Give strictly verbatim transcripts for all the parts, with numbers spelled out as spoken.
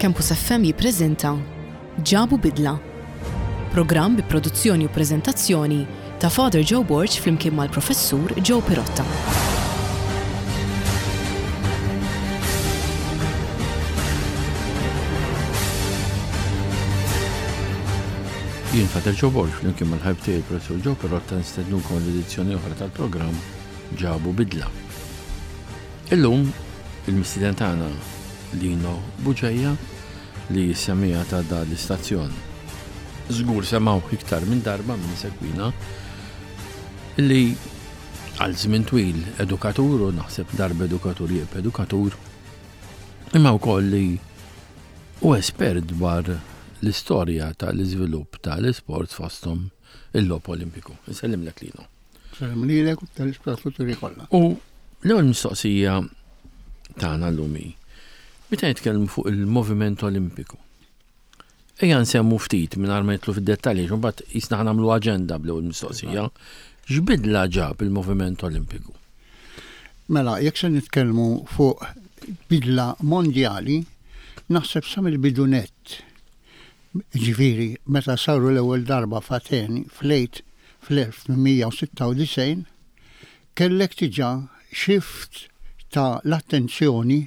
Campus F M jippreżenta Ġabu Bidla. Programm bi produzzjoni u preżentazzjoni ta' Father Joe Borch flimkien mal-Professur Joe Pirotta. Jien Father Joe Borch flimkien mal-ħabib tiegħi Professur Joe Pirotta nistednukom l-edizzjoni oħra tal-programm Ġabu Bidla. Illum il-mistieden tagħna Lino Buġejja li jissemmija ta' da l-istazzjon. Żgur semgħu iktar minn darba minn segwina li għal żmien twil edukatur u naħseb darba edukatur jieb edukatur imma wkoll li u espert dwar l-istorja tal-iżvilupp tal-isport fosthom il-logħob Olimpiku. Isellimlek Lino. Sellim lilek u tal-ispettaturi kollha. U l-ewwel mistoqsija tagħna llum hi. Meta nitkellmu fuq il-Moviment Olimpiku. Ejja nsemmu ftit mingħajr ma nidħlu fid-dettalji, mbagħad jisna nagħmlu aġenda bl-ewwel mistoqsija. X'bidla ġab il-Moviment Olimpiku? Mela, jekk se nitkellmu fuq bidla mondjali, naħseb sa mill-bidunet. Ġifieri, meta saru l-ewwel darba f'Ateni fl-Lejt fl-elf mija u sitta u disgħin, kellek diġà xift ta' l-attenzjoni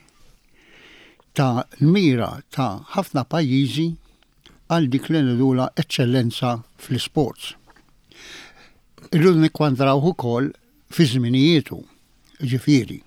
ta' l-mira ta' ħafna pajjiżi għal dik li nidula eċċellenza fl-isports. Irridu nikkwantraw ukoll fi żminijietu, ġifieri.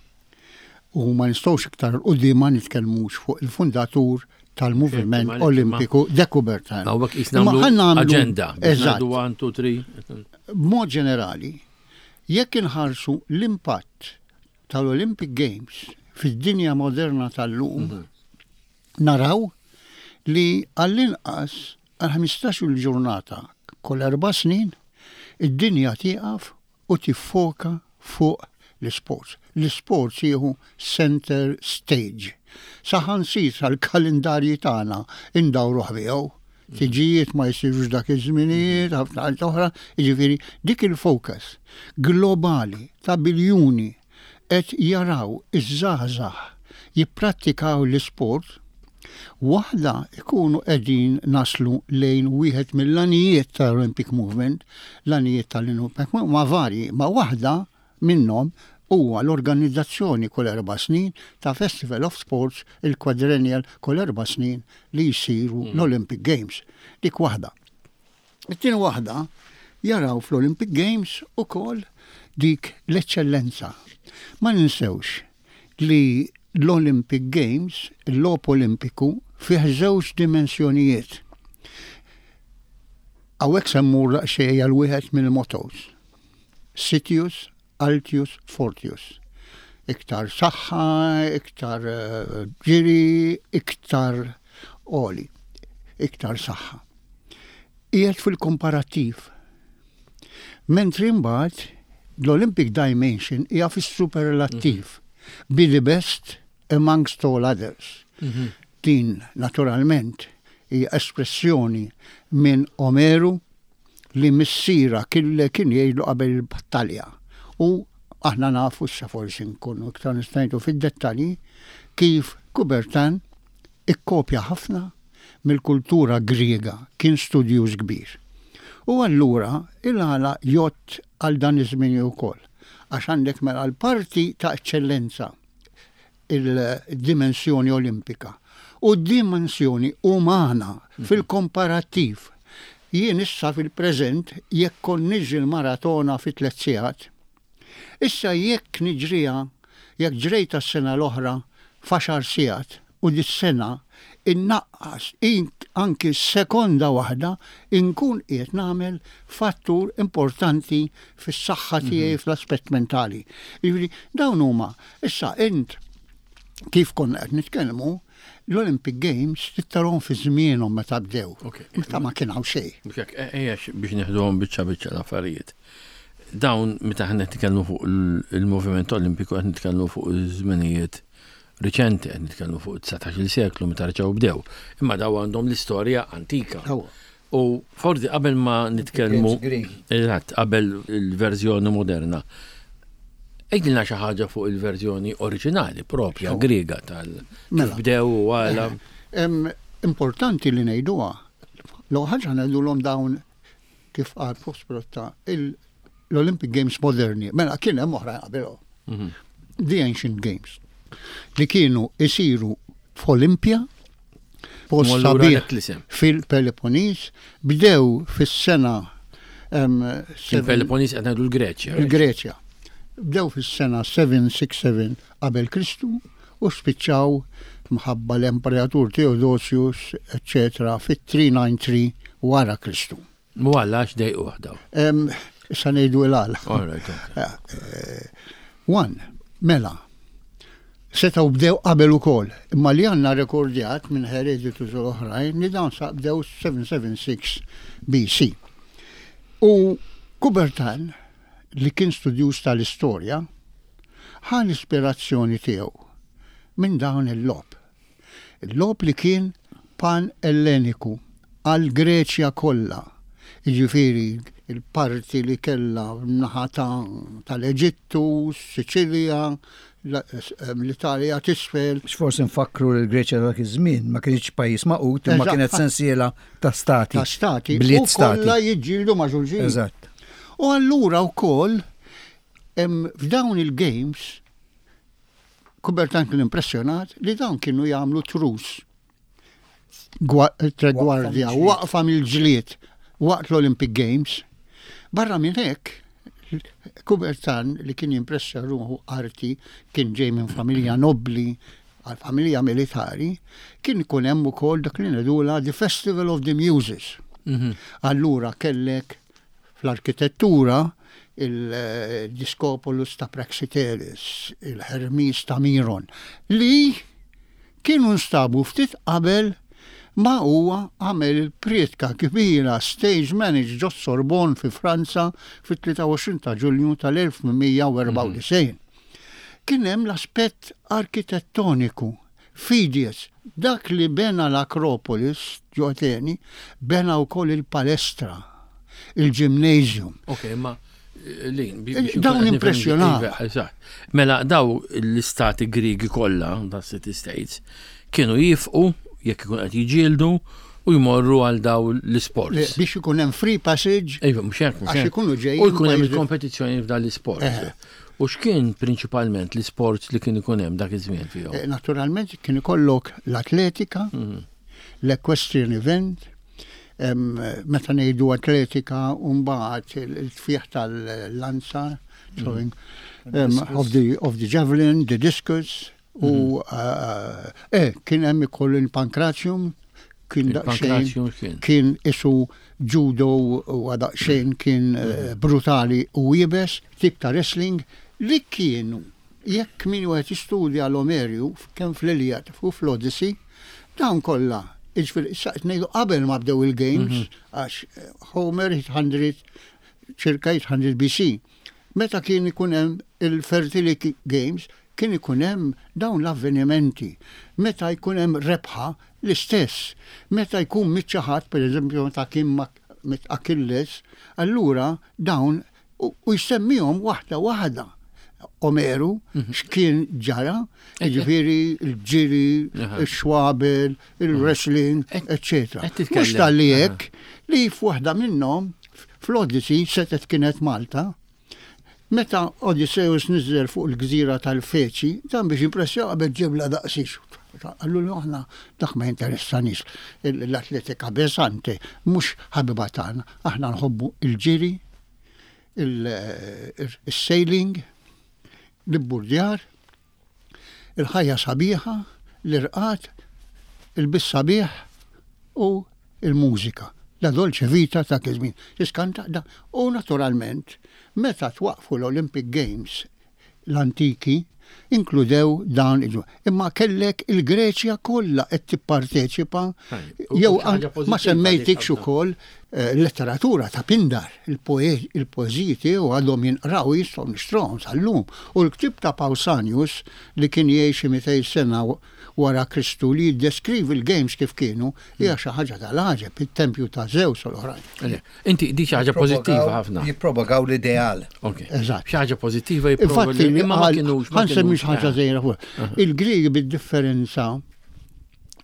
U ma nistgħux iktar quddiem ma nitkellmux fuq il-fundatur tal-Moviment Olimpiku de Coubertin. Hawnhekk qisna nagħmlu aġenda. Eżatt. one, two, three. B'mod ġenerali, jekk inħarsu l-impatt tal-Olympic Games fid-dinja moderna tal-lum, naraw li għall-inqas għal ħamistax-il ġurnata kull erba' snin id-dinja tieqaf u tiffoka fuq l-isports. L-isports jieħu center stage. Saħansir tal-kalendarji tagħna indawruh biegħu. Tiġijiet ma jsirux dak iż-żminijiet, ħafna ħaġa oħra, jiġifieri dik il-fokus globali ta' biljuni qed jaraw iż-żgħażagħ jipprattikaw l-isport, waħda ikunu qegħdin naslu lejn wieħed mill-għanijiet tal-Olympic Movement, l-għanijiet tal-Olympic Movement ma' varji, ma' waħda minnhom huwa l-organizzazzjoni kull erba' snin ta' Festival of Sports il-quadrennial kull erba' snin li jsiru l-Olympic Games. Dik waħda. It-tieni waħda jaraw fl-Olympic Games ukoll dik l-eċċellenza. Ma ninsewx li l-Olympic Games, l-logħob Olimpiku, fih żewġ dimensjonijiet. Hawnhekk se mmur daqsxejn għal wieħed mill-mottos. Citius, Altius, Fortius. Iktar saħħa, iktar ġiri, iktar oli, iktar saħħa. Qiegħed fil-komparattiv. Mentri mbagħad l-Olympic dimension hija fis-superlattiv. Be the best amongst all others. Din naturalment hija espressjoni minn Omeru li missiera kien jgħidu qabel il-battalja. U aħna nafu issa forsi nkunu iktar nistgħu fid-dettalji kif Coubertin ikkopja ħafna mill-kultura Griega, kien studjuż kbir. U allura il-għala jott għal dan iż-żmien ukoll. Għax għandek mela l-parti ta' eċċellenza il-dimensjoni olimpika u d-dimensjoni umana fil-komparattiv. Jien issa fil-preżent jekk konniġ il-maratona fi tliet sigħat. Issa jekk niġrija, jekk ġrejta s-sena l-oħra f'għaxar sigħat u dis-sena innaqqas anki sekonda waħda inkun qiegħed nagħmel fattur importanti fis-saħħa tiegħi fl-aspett mentali. Jiġifieri dawn huma issa int kif konna qed nitkellmu l-Olympic Games tittarhom fi żmienhom meta bdew. Meta ma kien hawn xejn. Ejja biex nieħduhom biċċa biċċa l-affarijiet. Dawn meta ħna nitkellmu fuq il-Moviment Olimpiku qed nitkellmu fuq iż-żminijiet riċenti, qed nitkellmu fuq it-tisatax-il seklu meta reġgħu bdew. Imma daw għandhom l-istorja antika. U forsi qabel ma nitkellmu eżatt qabel il-verżjoni moderna. Ejdilna xi ħaġa fuq il-verżjoni oriġinali propja Griega tal kif bdew u għala. Importanti li ngħiduha. L ħaġa ngħidulhom dawn kif qal Prosperotta l-Olympic Games moderni, mela kien hemm oħra qabelhom. The Ancient Games li kienu isiru f'Olimpja post sabiħ fil-Peloponnis, bdew fis-sena il-Peloponnis qed ngħidu l-Greċja. Il-Greċja. Bdew fis-sena seven sixty-seven qabel Kristu u spiċċaw mħabba l-Imperatur Theodosius, eccetera, fit-three ninety-three wara Kristu. Mwalla għax dejqu waħdaw. Issa ngħidu l-għala. One, mela, setaw bdew qabel ukoll, imma li għandna rekordjat minn Herodotus u oħrajn li dawn sa bdew seven seventy-six B C. U Kubertan li kien studjus tal-istorja ħa l-ispirazzjoni tiegħu minn dawn il-lob. Il-lob li kien pan-elleniku għal Greċja kollha. Jiġifieri il-parti li kellha naħa tal-Eġittu, Siċilja, l-Italja t'isfel. X'forsi nfakru l-Greċja dak iż-żmien ma kienx pajjiż maqut, imma kienet sensiela ta' stati. Ta' stati. Bliet stati. Kollha jiġġieldu ma' xulxin. Eżatt. U allura wkoll f'dawn il-games Kubertan kien impressjonat li dawn kienu jagħmlu trus. Tregwardja, waqfa mill-ġlied waqt l-Olympic Games. Barra minn hekk, Kubertan li kien jimpressja ruħu arti kien ġej minn familja nobli għal familja militari, kien ikun hemm ukoll dak li ngħidula the Festival of the Muses. Allura kellek fl-arkitettura il-Discopolus ta' Praxiteles, il-Hermis ta' Miron, li kienu nstabu ftit qabel ma huwa għamel il-prietka kbira stage managed ġo Sorbonne fi Franza fit-twenty-three ta' Ġunju tal-eighteen forty-four. Kien hemm l-aspett arkitettoniku, Fidias, dak li bena l-Akropolis ġo Ateni, bena wkoll il-palestra, il-gymnasium. Ok, ma dawn impressjonati. Mela daw l-istati Grigi kollha ta' City States kienu jifqu jekk ikun qed jiġieldu u jmorru għal daw l-isports. Biex ikun hemm free passage. Ejja, mhux hekk, mhux hekk. U jkun hemm il-kompetizzjoni f'dan l-isports. U x'kien prinċipalment l-isports li kien ikun hemm dak iż-żmien fihom? Naturalment kien ikollok l-atletika, l-equestrian event, meta ngħidu atletika u mbagħad il-tfieħ tal-lanza, throwing of the of the javelin, the discus, u kien hemm ikoll il-pankrazjum, kien daqsxejn kien isu judo u daqsxejn kien brutali u jibes, tip ta' wrestling li kienu jekk min wieħed jistudja l-Omerju kemm fl-Iliad u fl-Odyssey dawn kollha. Iġfir, ngħidu qabel ma bdew il-games, għax Homer eight hundred, circa eight hundred B C. Meta kien ikun hemm il-Fertility Games, kien ikun hemm dawn l-avvenimenti. Meta jkun hemm rebħa l-istess. Meta jkun miċċaħat, pereżempju meta kien mit Achilles, allura dawn u jsemmihom waħda waħda. Omeru, x'kien ġara, ġifieri il-ġiri, il-xwabel, il-wrestling, eccetera. Mhux tal-li hekk li f'waħda minnhom fl-Odyssey setet kienet Malta. Meta Odysseus niżel fuq il-gżira tal-Feċi, dan biex impressjaw qabel ġibla daqsix. Allura aħna dak ma jinteressanix l-atletika beżanti, mhux ħabiba tagħna. Aħna nħobbu il-ġiri, il-sailing, l-burdjar, il-ħajja sabiħa, l-irqat, il-bis sabiħ u il-mużika. La dolce vita ta' kizmin. Iskanta da. U naturalment, meta twaqfu l-Olympic Games l-antiki, inkludew dawn il imma kellek il-Greċja kollha qed tipparteċipa jew ma semmejtikx ukoll letteratura ta' Pindar, il-poeżiji tiegħu għadhom jinqraw jistgħu nixtrahom sal-lum. U l-ktieb ta' Pausanius li kien jgħix mitej sena wara Kristu li jiddeskrivi l-games kif kienu hija xi ħaġa tal-ħaġeb, it-tempju ta' Zeus u l-oħrajn. Inti di xi ħaġa pożittiva ħafna. Jippropagaw l-ideal. Eżatt. Xi ħaġa pożittiva jippropagaw imma ma kienux. Ħansemmi xi ħaġa żgħira fuq. Il-Griegi bid-differenza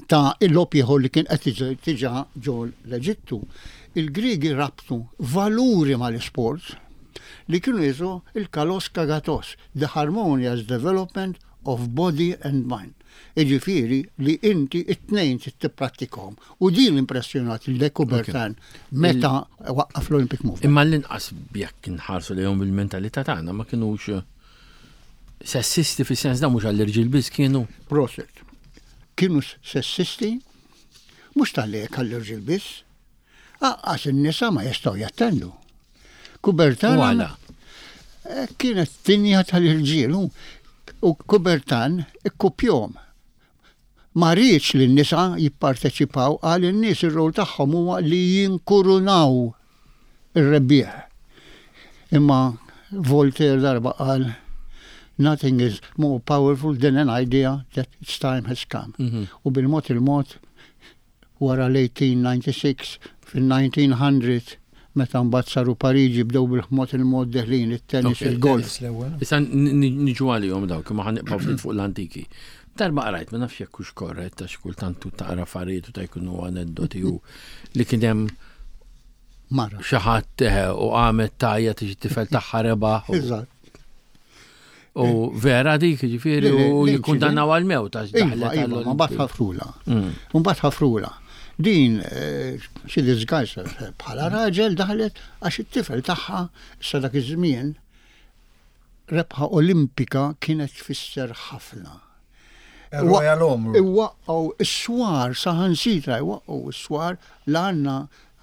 ta' il-lopjeħu li kien qed tiġa ġol l-Eġittu. Il-Griegi rabtu valuri mal-sport li kienu jizu il-kalos kagatos, the harmonious development of body and mind. Iġifieri li inti it-tnejn tipprattikhom. U din impressjonat il-De Coubertin meta waqqaf l-Olympic Movement. Imma l-inqas jekk inħarsu lejhom bil-mentalità tagħna ma kinux sessisti fis-sens da mhux għall-irġiel biss kienu. Proset. Kienu sessisti mhux tal-li għall-irġiel biss. Għax in-nisa ma jistgħu jattendu. Coubertin kienet tinja tal-irġiel u Coubertin ikkupjhom. Ma rridx li n-nisa jipparteċipaw għal in-nies ir-rol tagħhom huwa li jinkurunaw ir-rebbieħ. Imma Voltaire darba qal nothing is more powerful than an idea that its time has come. U bil-mod il-mod wara l-eighteen ninety-six fil-nineteen hundred meta mbagħad saru Pariġi bdew bil-mod il-mod deħlin it-tennis il-golf. Issa niġu għalihom dawk ma ħanibqgħu ftit fuq l-antiki. Darba qrajt ma nafx jekk hux korrett għax kultant taqra affarijiet u ta' jkunu aneddoti u li kien hemm mara xi ħadd u qamet tajja tiġi tifel tagħha rebaħ. Eżatt. U vera dik ġifieri u jikkundannaw għal-mewt għax daħlet għal ma mbagħad ħafrula. Mbagħad ħafrula. Din xi disgajsa bħala raġel daħlet għax it-tifel tagħha sa dak iż-żmien rebħa olimpika kienet tfisser ħafna. Royal Omru. Iwaqqgħu is-swar saħansitra iwaqqgħu is-swar l-għandna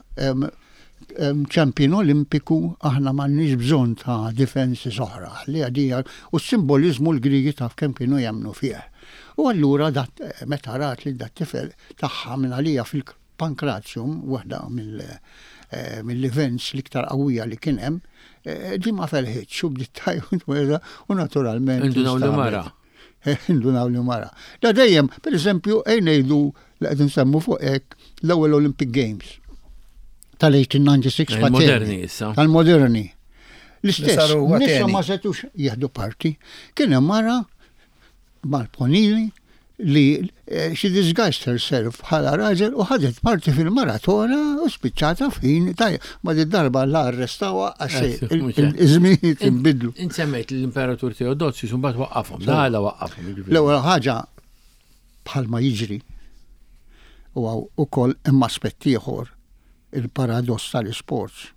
ċempjon olimpiku aħna m'għandniex bżonn ta' defensi oħra li għadija u s-simbolizmu l-Griegi taf kemm kienu jemmnu fih. U allura meta rat li dat tifel tagħha minn għalija fil-Pankratium waħda mill-events l-iktar qawwija li kien hemm, di ma felħitx u bdiet tajjeb u naturalment. Indunaw li mara. Indunaw li mara. Da dejjem, per eżempju, ngħidu li qed nsemmu fuq hekk l-ewwel Olympic Games tal-eighteen ninety-six tal-moderni issa. Tal-moderni. L-istess, nisa ma setux jieħdu parti, kien hemm mara mal-Ponili li she disguised herself bħala raġel u ħadet parti fil-maratona u spiċċata fin tajja. Ma di darba la arrestawa għax il-żmiet inbidlu. Insemmejt l-Imperatur Teodosius u mbagħad waqqafhom. Daħla waqqafhom. L-ewwel ħaġa bħalma jiġri u ukoll hemm aspett ieħor il-paradoss tal-isports.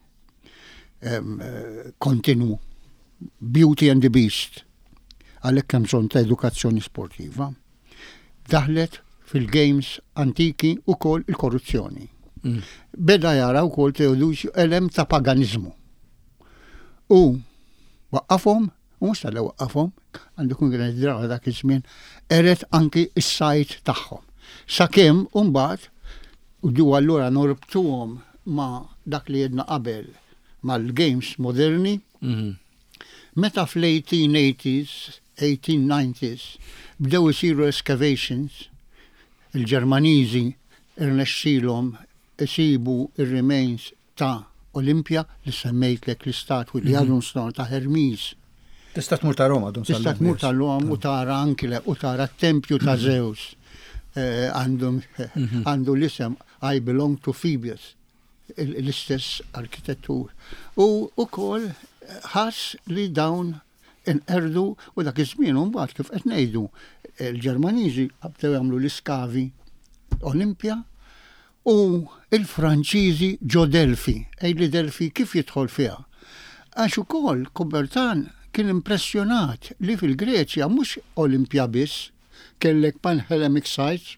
Kontinu. Beauty and the Beast. Għalhekk hemm bżonn ta' edukazzjoni sportiva. Daħlet fil-games antiki ukoll il-korruzzjoni. Beda jara wkoll Teodosius elem ta' paganizmu. U waqqafhom, u mhux tal waqqafhom, għandu kun kien id-drawa dak iż-żmien, eret anki s-sajt tagħhom. Sakemm u mbagħad u du allura norbtuhom ma' dak li jedna qabel mal-games moderni. Meta fl-eighteen eighties, eighteen nineties, bdew isiru excavations, il-Ġermaniżi irnexxilhom isibu ir-remains ta' Olimpja li semmejtlek l-istatwi li għadhom stone ta' Hermes. Tista' tmur ta' Roma dun Tista' tmur ta' Roma u tara anki u tara t-tempju ta' Zeus. Għandhom għandu l-isem I belong to Phoebus, l-istess arkitettur. U ukoll ħass li dawn inqerdu u dak iż-żmien mbagħad kif qed ngħidu il-Ġermaniżi bdew jagħmlu l-iskavi Olimpja u il-Franċiżi ġo Delfi. Ejli Delfi kif jidħol fiha? Għax ukoll Coubertin kien impressjonat li fil-Greċja mhux Olimpja biss, kellek Panhellenic Sites,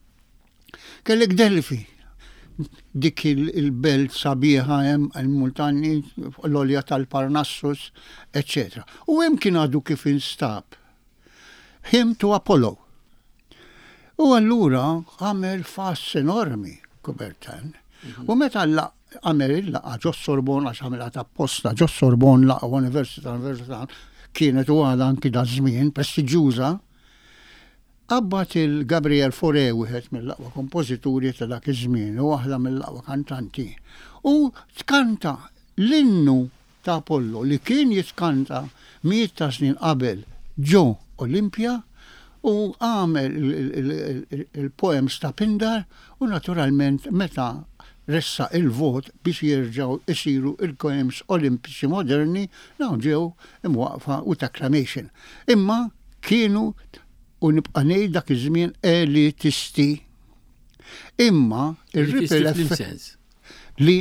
kellek Delfi. Dik il-belt sabiħa hemm il-multanni l-olja tal-Parnassus, et cetera. U hemm kien għadu kif instab. Him to Apollo. U allura għamel fass enormi Coubertin. U meta għamel il-laqa ġo Sorbonne għax għamela ta' posta ġo Sorbonne laqa Università Università kienet u għada anki da' żmien prestiġjuża. Abbat il-Gabriel Fauré wieħed mill-aqwa kompożituri ta' dak iż-żmien u waħda mill-aqwa kantanti. U tkanta l-innu ta' Apollo li kien jitkanta miet ta' snin qabel ġo Olimpja u għamel il-poems ta' Pindar u naturalment meta ressa il-vot biex jirġaw isiru il-poems olimpiċi moderni naw ġew imwaqfa u acclamation. Imma kienu u nibqa' ngħid dak iż-żmien elitisti. Imma ir-ripple effect li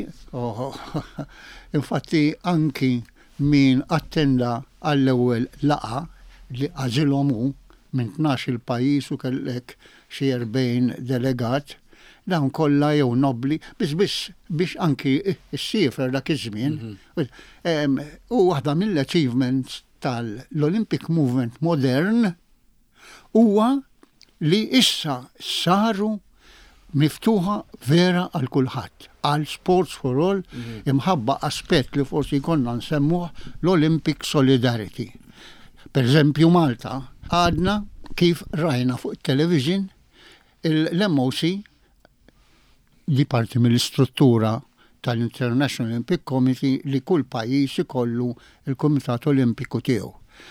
infatti anki min attenda għall-ewwel laqa li għażilhom hu minn tnax il-pajjiż u kellek xi erbejn delegat dawn kollha jew nobli biex biex biex anki issiefer dak iż-żmien. U waħda mill-achievements tal-Olympic Movement modern huwa li issa saru miftuħa vera għal kulħadd, għal Sports for All, imħabba aspett li forsi konna nsemmuh l-Olympic Solidarity. Per eżempju Malta, għadna kif rajna fuq il-television l-M O C li parti mill-istruttura tal-International Olympic Committee li kull pajjiż ikollu il-Kumitat Olimpiku tiegħu.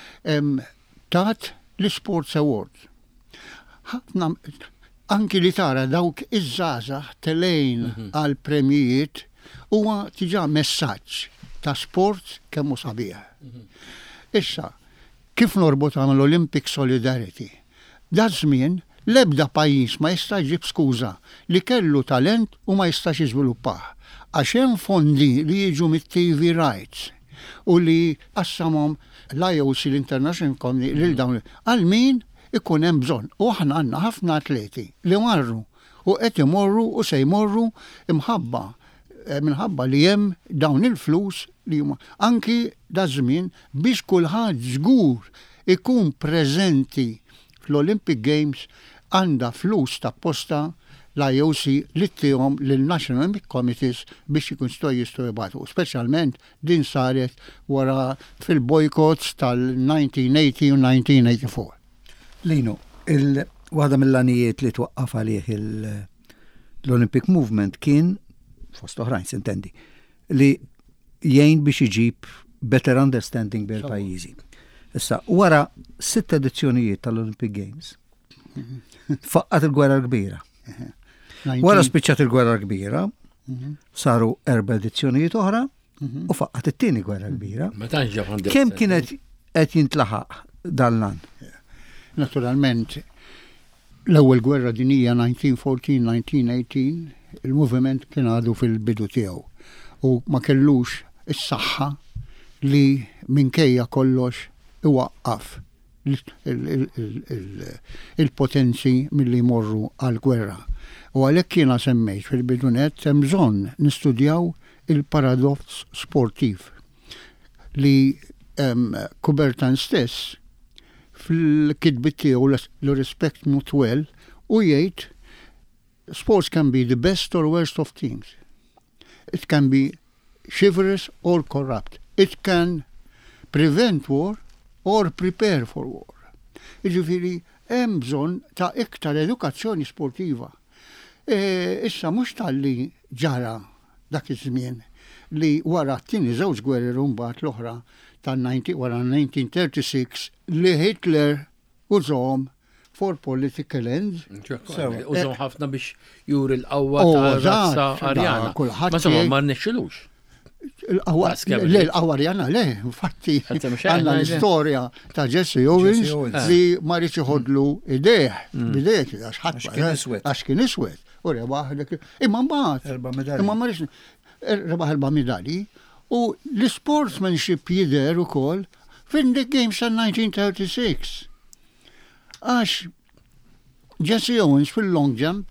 Tat l-Sports Award. Ħafna anki li tara dawk iż-żgħażagħ telejn għal premijiet huwa tiġa messaġġ ta' sport kemm hu sabiħ. Issa, kif norbot għam l-Olympic Solidarity? Da żmien l-ebda pajjiż ma jistax ġib skuża li kellu talent u ma jistax jiżviluppah. Għax hemm fondi li jiġu mit-T V rights u li qassamhom l-I O C l-International Committee lil dawn għal min ikun hemm bżonn. U aħna għandna ħafna atleti li marru u qed imorru u se jmorru imħabba minħabba li hemm dawn il-flus li huma anki da żmien biex kulħadd żgur ikun preżenti fl-Olympic Games għandha flus ta' posta l-I O C li tihom lill-National Olympic Committees biex ikun sto jistgħu jibgħatu. Speċjalment din saret wara fil-boycotts tal-nineteen eighty u nineteen eighty-four. Lino, il-waħda mill-għanijiet li twaqqaf għalih l-Olympic Movement kien, fost oħrajn sintendi, li jgħin biex iġib better understanding bil pajjiżi. Issa, wara sitt edizzjonijiet tal-Olympic Games, faqqat il-gwerra kbira. Wara spiċċat il-gwerra kbira, saru erba' edizzjonijiet oħra u faqqat it-tieni gwerra kbira. Kemm kienet qed jintlaħaq dan-lan? Naturalment, l-ewwel gwerra dinija nineteen fourteen nineteen eighteen, il-moviment kien għadu fil-bidu tiegħu u ma kellux is-saħħa li minkejja kollox iwaqqaf il-potenzi milli jmorru għal-gwerra. U għalhekk jiena semmejt fil-bidunet hemm bżonn nistudjaw il-paradoss sportiv li Kubertan stess fil-kitbit tiegħu l-respect mutwell u jgħid sports can be the best or worst of teams. It can be chivalrous or corrupt. It can prevent war or prepare for war. Jiġifieri hemm bżonn ta' iktar edukazzjoni sportiva. Issa mhux tal-li ġara dak iż-żmien li wara t-tieni żewġ gwerri mbagħad l-oħra wara nineteen thirty-six li Hitler użhom for political ends. Użhom ħafna biex juri l-qawwa tar-razza Arjana. Ma somma ma rnexxilux. L-qawwa Arjana le, infatti għandna l-istorja ta' Jesse Owens li ma rridx iħodlu idejh, bidejh għax kien iswed. U rebaħ imma mbagħad. Imma ma rridx rebaħ erba' medalji. U l-sportsmanship jidher ukoll fin-the Games ta' nineteen thirty-six. Għax Jesse Owens fil-long jump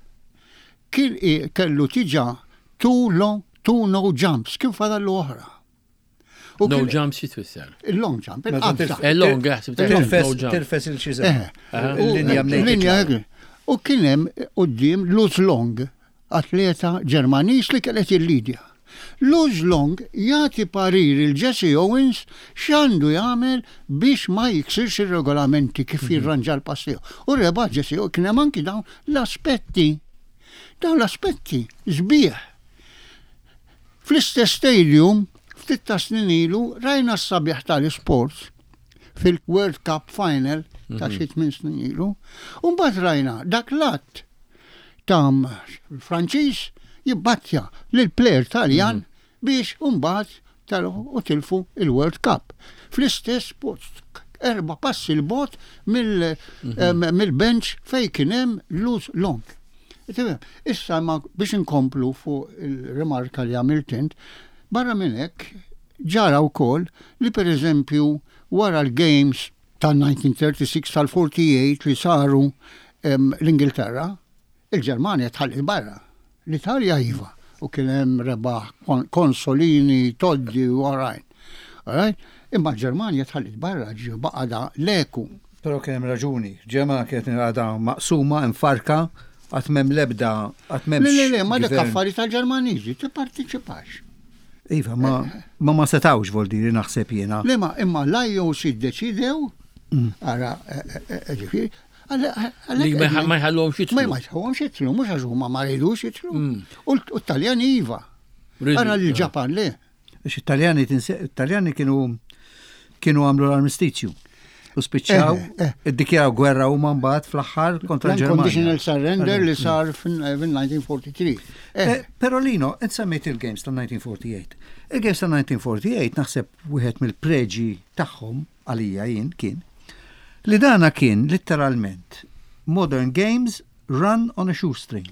kellu tiġa two long, two no jumps, kif għadha l-oħra. No jumps jitwisser. Il-long jump, il-long, tirfes il-xiżer. Linja u kien hemm quddiem Luz Long, atleta Ġermaniż li kellet il-lidja. Luz Long jagħti parir il-Jesse Owens x'għandu jagħmel biex ma jiksirx ir-regolamenti kif jirranġa l-passiju. U reba' Jesse Owens kien hemm anki dawn l-aspetti. Dawn l-aspetti sbieħ. Fl-istess stadium ftit ta' snin ilu rajna s-sabiħ tal-isports fil-World Cup Final ta' xi tmien snin ilu. U mbagħad rajna dak l-att tam Franċiż jibbattja lil plejer Taljan biex mbagħad talgħu u tilfu il-World Cup. Fl-istess post erba' passi l-bot mill-bench fejn kien hemm Luz Long. Issa ma biex inkomplu fuq il-remarka li għamiltint, barra minn hekk ġara wkoll li pereżempju wara l-Games tal-nineteen thirty-six tal-forty-eight li saru l-Ingilterra, il-Ġermanja tħalli barra. L-Italja iva u kien hemm rebaħ Konsolini, Toddi u oħrajn. Imma l-Ġermanja tħalli barra ġi baqada leku. Però kien hemm raġuni. Ġermanja kienet għadha maqsuma infarka għat mem lebda għat mem. Le, le, le, ma dak affarijiet tal-Ġermaniżi tipparteċipax. Iva, ma ma ma setawx voldiri naħseb jiena. Le ma imma l-I O C ddeċidew ara ġifieri Li ma jħallhomx jitlu. Ma jħallhomx jitlu, mhux għax huma ma rridux jitlu. U l-Taljani iva. Ara l-Ġapan le. Biex it-Taljani it-Taljani kienu kienu għamlu l-armistizju. U spiċċaw, iddikjaw gwerra huma mbagħad fl-aħħar kontra l-Ġermanja. Unconditional surrender li sar fin-nineteen forty-three. Però Lino, insemmejt il-Games tal-nineteen forty-eight. Il-Games tal-nineteen forty-eight naħseb wieħed mill-preġi tagħhom għalija jien kien li dana kien letteralment Modern Games run on a shoestring.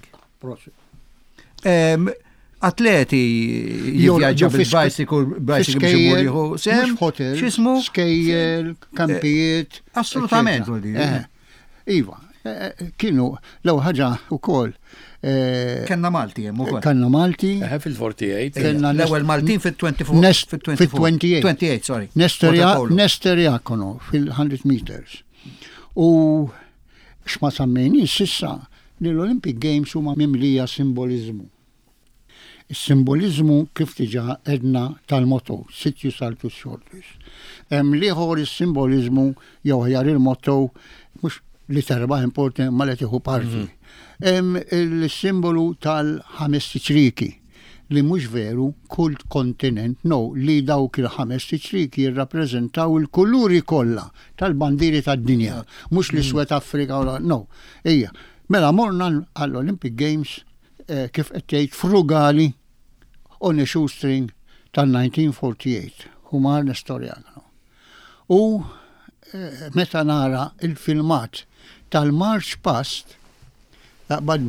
Atleti jivvjaġġa bil-bicycle, bicycle biex imur sem, x'ismu? Skejjel, kampijiet. Assolutament. Iva, kienu l ħaġa wkoll. Kenna Malti hemm ukoll. Kenna Malti. fil-forty-eight. L-ewwel Maltin fit-twenty-four. twenty-eight. sorry. Nester Jakono fil-one hundred meters. U x'ma sammejni sissa li l-Olympic Games huma mimlija simbolizmu. Is-simbolizmu kif diġà edna tal-motto, sit you saltu shoulders. Hemm liħor is-simbolizmu jew ħjar il-motto mhux li terba' importanti ma li tieħu parti. Hemm il-simbolu tal-ħames tiċriki li mhux veru kull kontinent, no, li dawk il-ħames tiċriki jirrappreżentaw il-kuluri kollha tal-bandiri tad-dinja, mhux l-iswed Afrika, no. Ejja, mela morna għall-Olympic Games kif qed tgħid frugali on a shoestring tal-nineteen forty-eight, huma Nestor Jakono. U meta nara il-filmat tal-March Past, taqbad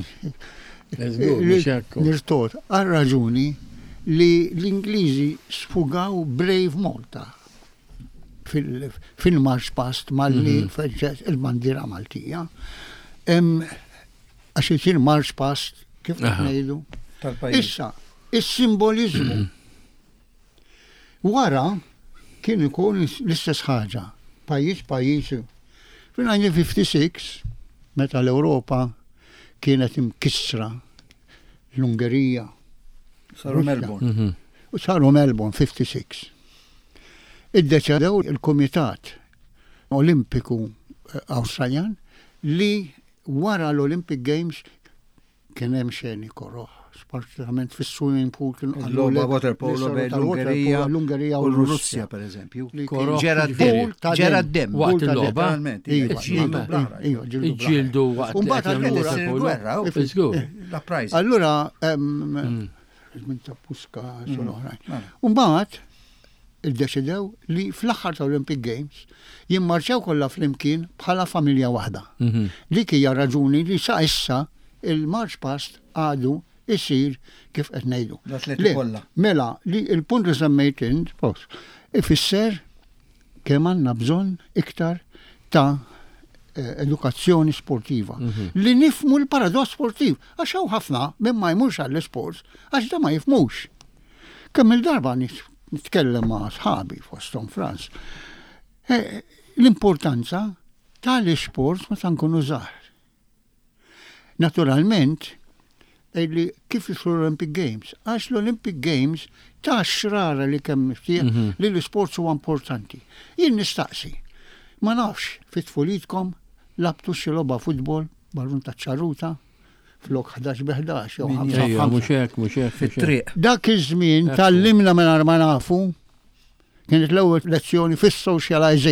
nirtot, għal-raġuni li l-Ingliżi sfugaw Brave Malta fil-March Past malli il-bandira Maltija. Għax jisir March Past kif ngħidu? Issa, is-simbolizmu. Wara kien ikun l-istess ħaġa, pajjiż pajjiż. Fil-nineteen fifty-six, meta l-Ewropa kienet imkissra l-Ungerija. Saru Melbourne. U saru Melbourne fifty-six. Iddeċedew il-Kumitat Olimpiku Awstraljan li wara l-Olympic Games kien hemm xeni korroħ, partikolarment fis-swimming pool kienu l-logħba water polo bejn l-Ungerija u l-Russja pereżempju. Ġera d-dem, ġera d-dem waqt il-logħba. Iġġieldu waqt il-gwerra u l-apprajz. Allura minn ta' Puska oħrajn. U mbagħad iddeċidew li fl-aħħar ta' Olympic Games jimmarċew kollha flimkien bħala familja waħda. Dik hija raġuni li sa issa il-March Past għadu isir kif qed ngħidu. Mela li il-punt li semmejt int post ifisser kemm għandna bżonn iktar ta' edukazzjoni sportiva. Li nifmu l-paradoss sportiv għax hawn ħafna minn ma jmurx għall-isports għax da ma jifmux. Kemm il-darba nitkellem ma' sħabi fosthom Franz. L-importanza tal-isports ma nkunu żgħar. Naturalment, li kif l-Olympic Games, għax l-Olympic Games ta' xrara li kemm miftieq li l-sports huwa importanti. Jien nistaqsi, ma nafx fit-tfulitkom labtu xi logħba futbol, ballun ta' ċaruta, flok ħdax beħdax jew ħamsa mhux hekk, mhux hekk fit-triq. Dak iż-żmien tallimna mingħajr ma nafu kienet l-ewwel lezzjoni fis-socialization.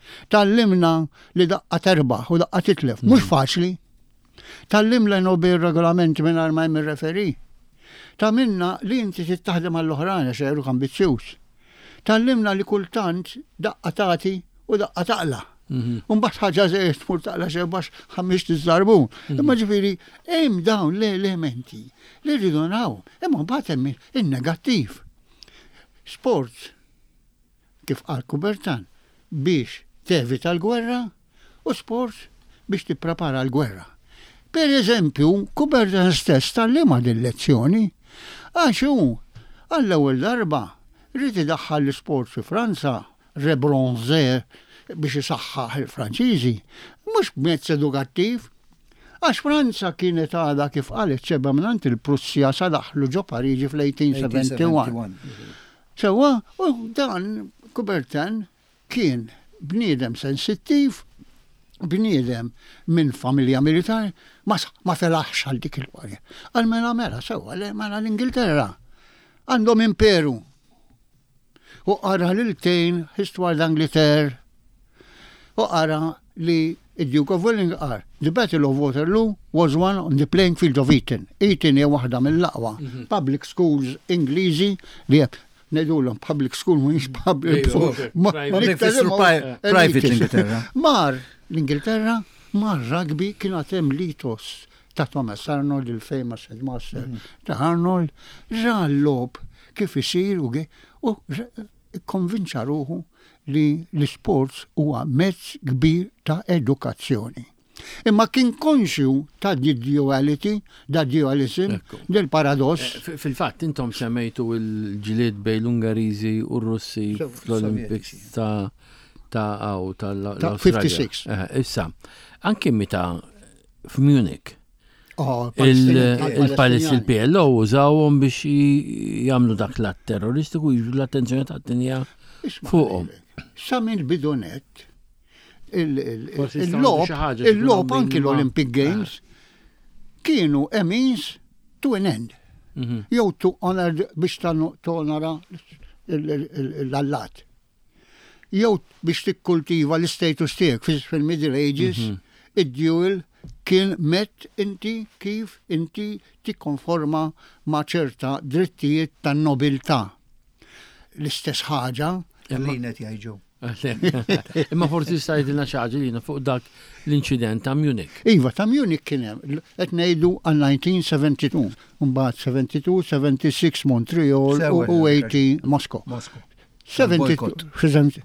Tallimna li daqqa terbaħ u daqqa titlef. Mhux faċli. Tallimna nobi regolamenti minn armaj minn referi. Ta' minna li inti tittaħdem għall-oħrajn għax jgħidu ambizzjuż. Tallimna li kultant daqqa tagħti u daqqa taqla. Mbagħad ħaġa żejt tmur taqla xi bax ħammix tiżarbun. Imma ġifieri hemm dawn l-elementi li rridu naraw. Imma mbagħad hemm in-negattiv. Sport kif qal Kubertan biex tevita l-gwerra u sport biex tipprepara l-gwerra. Per eżempju, Kubertan stess tal-lima din-lezzjoni għax hu għall-ewwel darba rrid idaħħal l-isport fi Franza, rebronzer biex isaħħaħ il-Franċiżi, mhux b'mezz edukattiv. Għax Franza kienet għadha kif qalet ċebba mingħand il-Prussja sa daħlu ġo Pariġi fl-eighteen seventy-one. Sewwa, u dan Kubertan kien bniedem sensittiv, bniedem minn familja militari, ma, ma felaħx għal dik il-warja. Għal mela mela, sewwa, mela l-Ingilterra għandhom imperu. U qara l-tejn Histoire d'Angleterre, u qara li id-Duke of Wellington qal, the Battle of Waterloo was won on the playing field of Eton. Eton hija waħda mill-aqwa public schools Ingliżi li ngħidulhom public school mhux public private l-Ingilterra. Mar l-Ingilterra mar rugby kienu għatem litos ta' Thomas Arnold, il-famous headmaster ta' Arnold, ġallob kif isir u u konvinċa ruħu li l-sports huwa mezz kbir ta' edukazzjoni. Imma kien konxju ta' duality, da' dualism, del paradoss. Fil-fatt, intom semmejtu il-ġilied bej l-Ungariżi u r-Russi fl-Olympics ta' ta' għaw tal-Australia. fifty-six. Issa, anke meta f'Munich, il-Palestin-P L O użawhom biex jagħmlu dak l-att terroristiku jiġu l-attenzjoni tat-dinja fuqhom. Sa minn bidonet il-lob, il-lob anki l-Olympic Games kienu a means to an end. Jew to honor biex tonora l-allat. Jew biex tikkultiva l-status tiegħek fil-Middle Ages, id-duel kien met inti kif inti tikkonforma ma' ċerta drittijiet tan-nobiltà. L-istess ħaġa Linet jgħidu. Imma forsi stajdilna xaġi li fuq dak l-inċident ta' Munich. Iva, ta' Munich kien hemm, qed ngħidu għal nineteen seventy-two, mbagħad seventy-two, seventy-six Montreal u eighty Moscow. Moscow. seventy-two.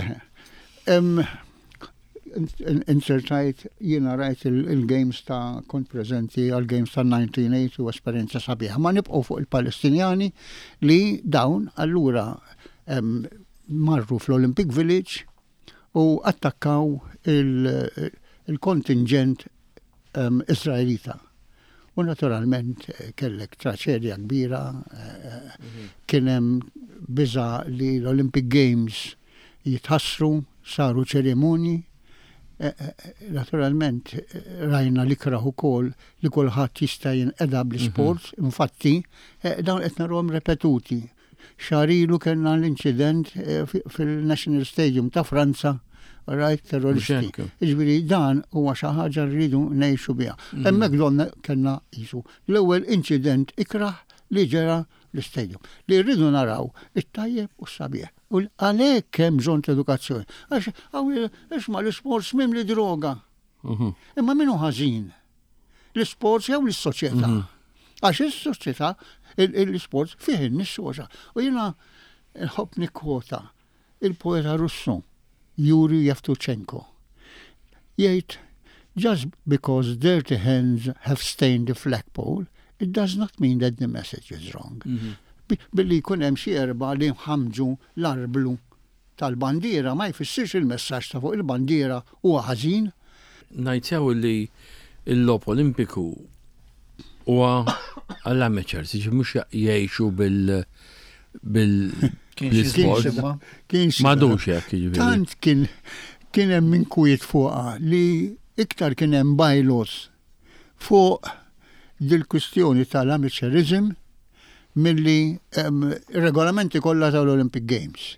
Insertajt jiena rajt il-games ta' kont preżenti għal games ta' nineteen eighty u esperjenza sabiħa. Ma nibqgħu fuq il-Palestinjani li dawn allura marru fl-Olympic Village u attakkaw il-kontingent Israelita. U naturalment kellek traċedja kbira, kienem biża li l-Olympic Games jitħassru, saru ċerimoni. Naturalment rajna li kraħu kol li kulħadd jista' jinqeda bl-sports, infatti dawn qed narhom repetuti. Xarilu kellna l-inċident fil-National Stadium ta' Franza, rajt terroristi. Iġbiri dan huwa xi ħaġa rridu ngħixu biha. Hemmhekk donna kellna qisu l-ewwel inċident ikraħ li ġara l-istadium. Li rridu naraw it-tajjeb u s-sabiħ. U għalhekk hemm bżonn ta' edukazzjoni. Għax isma' l-isports minn li droga. Imma minnu ħażin. L-isports jew l-soċjetà. Għax is-soċjetà l-sports fih in-nissoċa. U jiena nħobb nikkwota il-poeta Russu Yuri Yevtuchenko. Jgħid, just because dirty hands have stained the flagpole, it does not mean that the message is wrong. Billi jkun hemm xi erba' li mħammġu l-arblu tal-bandiera ma jfissirx il-messaġġ ta' fuq il-bandiera huwa ħażin. Ngħidsew li l-logħob Olimpiku huwa għall-amateurs, jiġi mhux jgħixu bil bil-sport. M'għadux hekk jiġifieri. Tant kien kien hemm min kwiet fuqha li iktar kien hemm bajlos fuq dil-kwistjoni tal-amateurism milli regolamenti kollha tal-Olympic Games.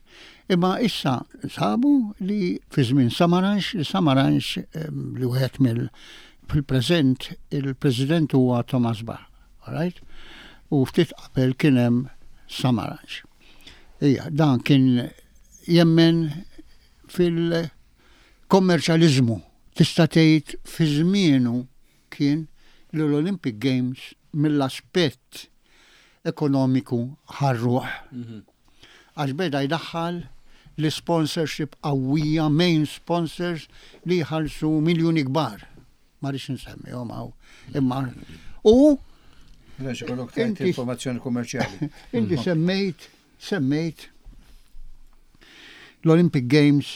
Imma issa sabu li fi żmien Samaranch, li Samaranch li wieħed mill fil-preżent il-President huwa Thomas Bach, all right? U ftit qabel kien hemm Samaranch. Ija, dan kien jemmen fil-kommerċjaliżmu. Tista' tgħid fi żmienu kien l-Olympic Games mill-aspett ekonomiku ħarruħ. Għax beda jdaħħal l-sponsorship qawwija, main sponsors li jħallsu miljuni kbar. Ma rridx nsemmi hom hawn. Imma u Lex ikollok tgħid informazzjoni kummerċjali. Inti semmejt semmejt l-Olympic Games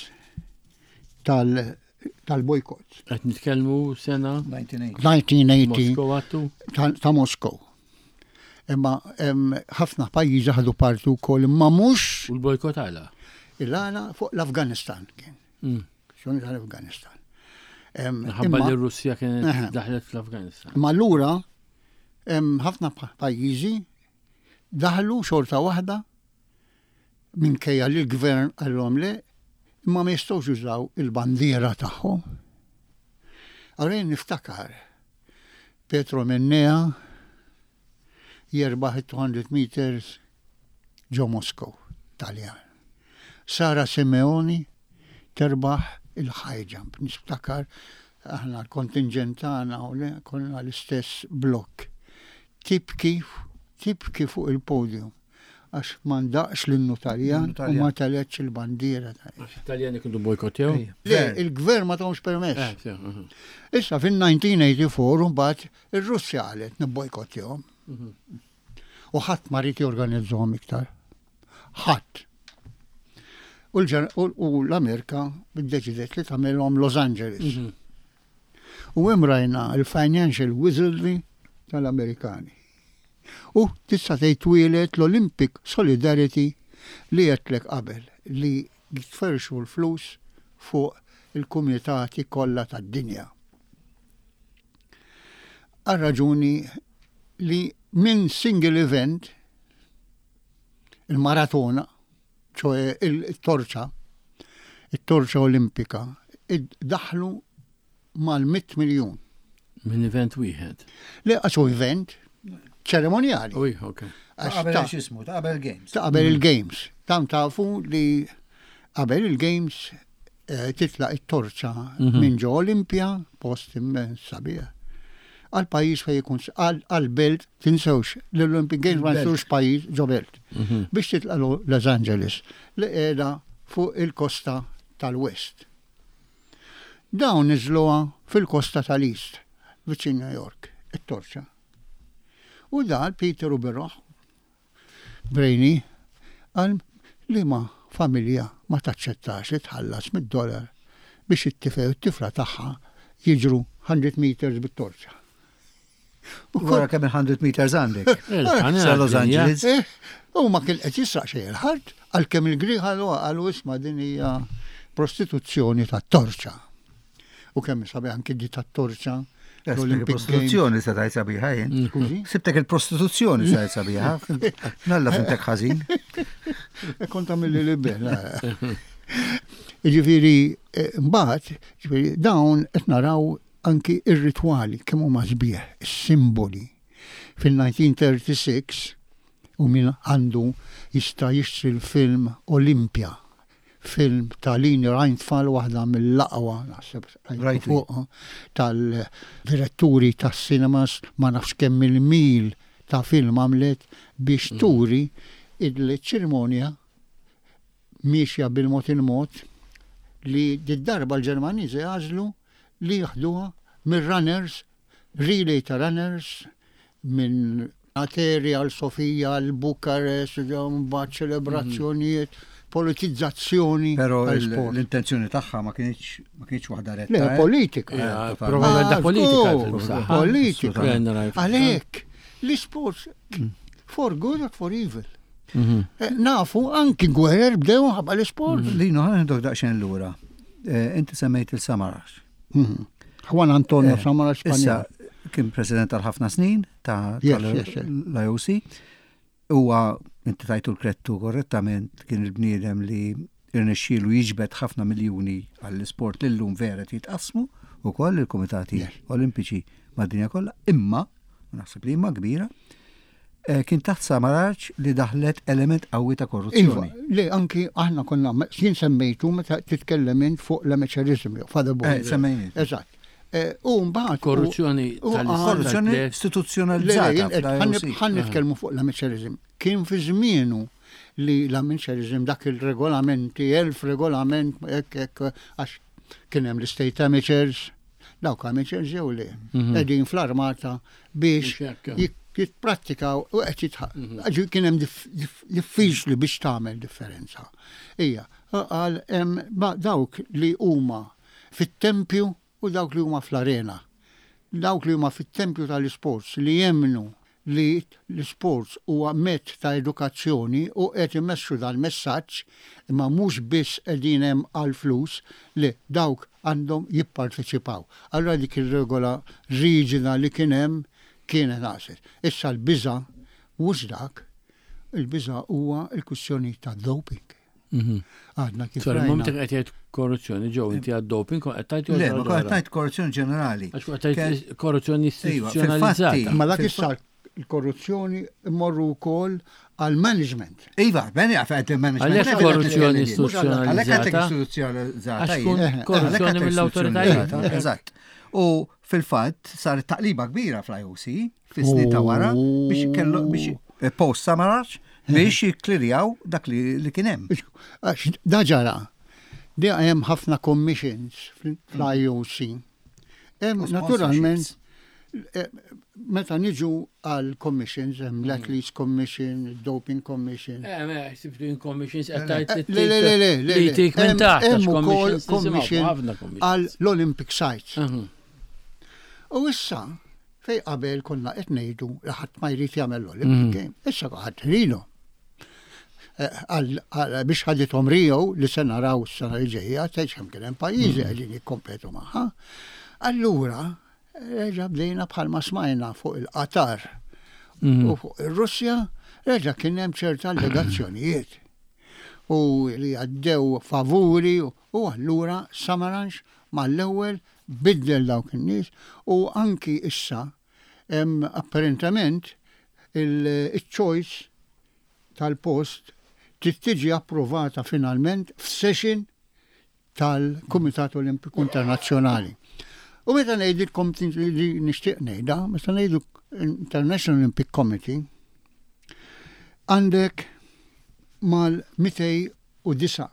tal tal-bojkott. Qed nitkellmu sena nineteen eighty Moskow għattu? ta' Moskow. Imma ħafna pajjiżi ħadu partu wkoll imma mhux U l-bojkott għala? il-għala fuq l-Afganistan kien. X'un tal-Afganistan. Ħabba li r-Russja kienet daħlet fl-Afganistan. Ma allura ħafna pajjiżi daħlu xorta waħda minkejja li l-gvern għallhom le imma ma jistgħux jużaw il-bandiera tagħhom. Għarajn niftakar Petro Mennea jerbaħ two hundred meters ġo Moskow, Taljan. Sara Simeoni terbaħ il-high jump. Niftakar aħna l-kontingent tagħna u le konna l-istess blokk. Tibki tibki fuq il-podium għax ma ndaqx l-innu Taljan u ma taletx il-bandiera. Taljani kundu bojkottew? Le, il-gvern ma tawx permess. Issa fin-nineteen eighty-four mbagħad ir-Russja qalet nibbojkottewhom. U ħadd ma rid jorganizzahom iktar. Ħadd. U l-Amerika biddeċidet li tagħmelhom Los Angeles. U hemm rajna l-financial wizardry tal-Amerikani. U tista' tgħid twilet l-Olympic Solidarity li għedlek qabel li jitferxu l-flus fuq il-komunitati kollha tad-dinja. Għal-raġuni li minn single event il-maratona, ċoe il-torċa, il-torċa olimpika, id-daħlu mal-mitt miljon. Minn event wieħed? Le, għaxu event ċeremonjali. Uj, ok. Ta' qabel xismu, ta' qabel Games. Ta' qabel il-Games. Tam tafu li qabel il-Games titlaq it-torċa minn ġo Olimpja, post immens sabiħ. Għal-pajis fej jkun, għal-belt, tinsewx, l-Olympic Games ma nsewx pajis ġo belt. Biex titlaq Los Angeles, li qiegħda fuq il-kosta tal-West. Dawn niżluha fil-kosta tal-East, viċin New York, it-torċa. U dal Peter u Berroħ, Brejni, għal li ma familja ma taċċettax li tħallas mid-dollar biex it-tifel u t-tifla tagħha jiġru one hundred meters bit-torċa. Wara kemm one hundred meters għandek. Sa Los Angeles. U ma kien qed jisraq xejn il-ħart għalkemm il-Grieg qalu isma' din hija prostituzzjoni tat-torċa. U kemm sabiħ anke di tat-torċa. Il-prostituzzjoni sa tajt sabiħa jien. Sibtek il-prostituzzjoni sa tajt sabiħa. Nalla fintek ħażin. Kont għamilli li bella. Ġifieri, mbagħad, ġifieri dawn qed naraw anki ir-ritwali kemm huma sbieħ, is-simboli. Fil-nineteen thirty-six u min għandu jista' jixtri l-film Olimpja. Film ta' Lini Reinfall waħda mill-laqwa naħseb fuq tal-diretturi tas-sinemas ma nafx kemm il-mil ta' film għamlet biex turi il-ċerimonja miexja bil-mod il-mod li d-darba l-Ġermaniżi għażlu li jaħduha mir-runners, relay ta' runners minn Ateri għal Sofija għal Bukarest, mbagħad ċelebrazzjonijiet politizzazzjoni. Però l-intenzjoni tagħha ma kienx ma kienx waħda retta. Le, politika. Propaganda politika. Politika. Għalhekk l-isports for good or for evil. Nafu anki gwerer bdew ħabba l-isport. Lino ħandok daqsxejn lura. Inti semmejt il-Samaranch. Juan Antonio Samaranch Issa kien president tal ħafna snin ta' l-I O C. Huwa inti tajtu l-krettu korrettament kien il-bniedem li irnexxielu jiġbed ħafna miljuni għall-isport li llum vera jitqasmu ukoll il-Kumitati Olimpiċi mad-dinja kollha, imma naħseb li imma kbira kien taħt Samaranch li daħlet element qawwi ta' korruzzjoni. Li anki aħna konna jien semmejtu meta titkellem fuq l-amaċerizmu f'ada Eh, semmejni. Eżatt. U mbagħad Korruzzjoni Korruzzjoni istituzzjonalizzata. Ħan nitkellmu fuq l-amaċerizm. Kien fi żmienu li l-amaċerizm dak il-regolamenti, elf regolament hekk hekk għax kien hemm l-state amateurs, dawk amateurs jew le. Qegħdin fl-armata biex jitprattikaw u qed jitħaq. Kien hemm diffiċli biex tagħmel differenza. Ija, qal hemm dawk li huma fit-tempju u dawk li huma fl-arena. Dawk li huma fit-tempju tal-isports li jemnu li l-sports huwa mezz ta' edukazzjoni u qed imexxu dal-messaġġ imma mhux biss qegħdin hemm għal flus li dawk għandhom jipparteċipaw. Allura dik ir-regola riġida li kien hemm kienet naqset. Issa l-biża' mhux dak, il-biża' huwa l-kwistjoni ta' doping. Għadna kif Sorry, mum qed jgħid korruzzjoni ġew inti għad-doping qed tajt Le, ma qed tajt korruzzjoni ġenerali. Għax qed tajt korruzzjoni istituzzjonalizzata. Ma dak issa il-korruzzjoni immorru wkoll għal-management. Iva, beni għafet il-management. Għalhekk korruzzjoni Għalhekk istituzzjonalizzata. istituzzjonalizzata. Għax tkun korruzzjoni mill-awtoritajiet. Eżatt. U fil-fatt sar taqliba kbira fl-I O C fis-snin ta' wara biex kellu biex post Samaranch biex jikklirjaw dak li kien hemm. Da ġara. Di hemm ħafna commissions fl-I O C. Hemm naturalment meta niġu għal commissions, hemm l-Athletes Commission, Doping Commission. Eh, ma sibtu in commissions qed tajt Le le le le le. li tik minn taħt Hemm ukoll commission commission għal l-Olympic sites. U issa fej qabel konna qed ngħidu li ħadd ma jrid jagħmel l-Olympic Game. Issa ħadd rilu. Biex ħadithom Rio li se naraw s-sena li ġejja, tgħid kemm kien hemm pajjiżi qegħdin jikkompetu magħha. Allura reġa' bdejna bħalma smajna fuq il-Qatar u fuq ir-Russja, reġa' kien hemm ċerta allegazzjonijiet. U li għaddew favuri u allura Samaranch mal-ewwel biddel dawk in-nies u anki issa hemm apparentament il-choice tal-post trid tiġi approvata finalment f'session tal-Kumitat Olimpiku Internazzjonali. U meta ngħidilkom li nixtieq ngħidha, meta ngħidu International Olympic Committee għandek mal-mitej u disa'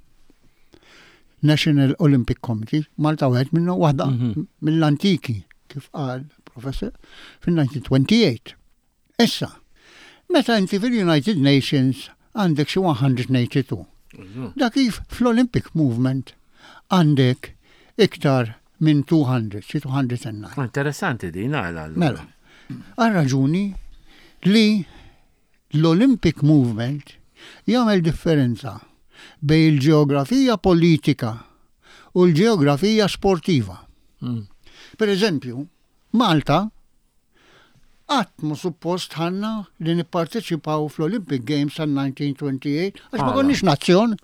National Olympic Committee, Malta wieħed minnu waħda mill-antiki, kif qal professor, fil-nineteen twenty-eight. Issa, meta inti fil-United Nations għandek xi one hundred eighty-two. Da kif fl-Olympic Movement għandek iktar minn two hundred, xi two hundred nine. Interessanti din għal. Mela, għal raġuni li l-Olympic Movement jagħmel differenza bej il-ġeografija politika u l-ġeografija sportiva. Per eżempju, Malta għatmu suppost ħanna li nipparteċipaw fl-Olympic Games tal nineteen twenty-eight, għax ma konniex nazzjon.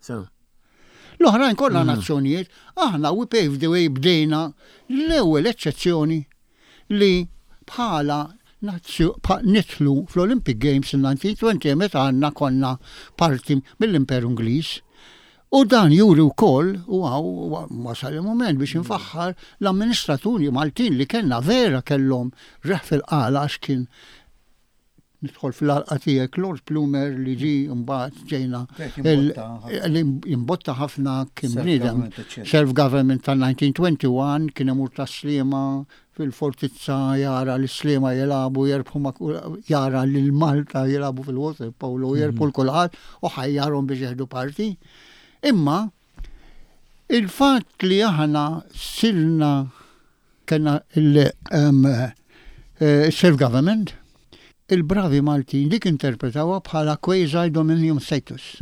L-oħrajn kollha nazzjonijiet, aħna we paved the way bdejna l-ewwel eċċezzjoni li bħala nitlu fl-Olympic Games in nineteen twenty meta għanna konna parti mill-Imperu Ingliż. U dan juri wkoll u għaw wasal il-moment biex infaħħar l-amministraturi Maltin li kellna vera kellhom reħ fil-qala għax kien nidħol fil-qalqa tiegħek Lord Plumer li ġi mbagħad ġejna li imbotta ħafna kien bniedem self-government tal-nineteen twenty-one kien imur taslima fil-fortizza jara l-islima jelabu jerbħu jara l-Malta jelabu fil-water polo jerbħu l-kulħadd u ħajjarhom biex jeħdu parti. Imma il-fatt li aħna silna kena il-self-government il-bravi Maltin dik interpretawa bħala quasi-dominion status.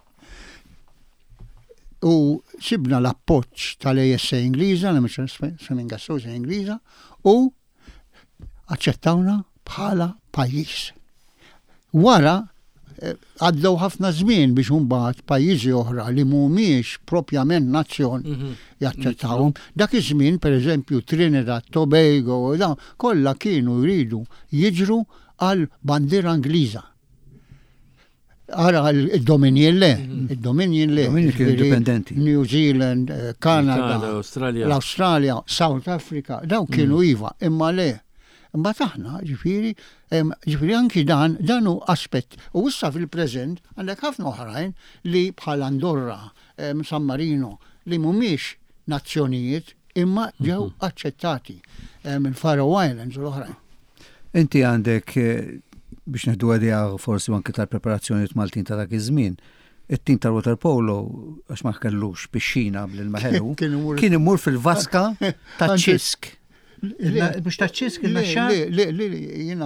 U sibna l-appoġġ tal-A S A Ingliża, l-American Swimming Association Ingliża, u aċċettawna bħala pajjiż. Wara għaddew ħafna żmien biex imbagħad pajjiżi oħra li mhumiex propjament nazzjon jaċċettawhom. Dak iż-żmien pereżempju Trinidad, Tobago u dawn kollha kienu jridu jiġru għal bandiera Ingliża. Ara il-Dominion le, il-Dominion le. Dominion kienu indipendenti. New Zealand, Kanada, Australia. l-Australia, South Africa, daw kienu iva, imma le. Imma taħna, ġifiri, ġifiri anki dan, danu aspett. U issa fil-prezent, għandek ħafna oħrajn li bħal Andorra, San Marino, li mumiex nazzjonijiet, imma ġew accettati minn Faroe Islands u l-oħrajn. Inti għandek biex neħdu għadija forsi anke tal-preparazzjoni Maltin ta' dak iż-żmien, it-tim tal-water polo għax ma kellux bixxina bl-maħelu, kien imur fil-vaska ta' ċisk. Biex ta' ċisk il-naxxar? Le, le, le, jina.